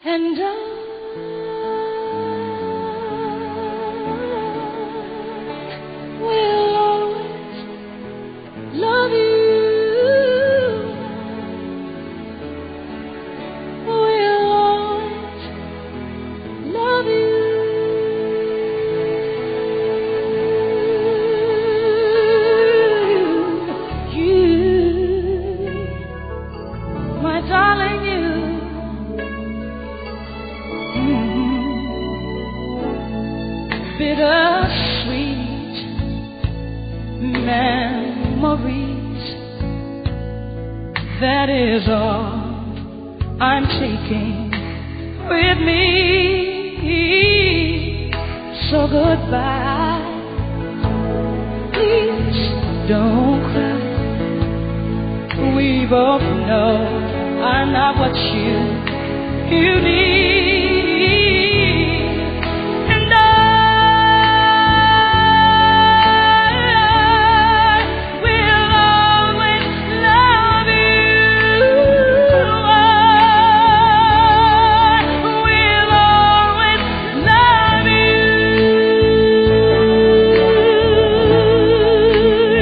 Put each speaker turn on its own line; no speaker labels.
And I will always love you. Will always love you. You, my darling, you. Bittersweet memories, that is all I'm taking with me. So goodbye, please don't cry. We both know I'm not what you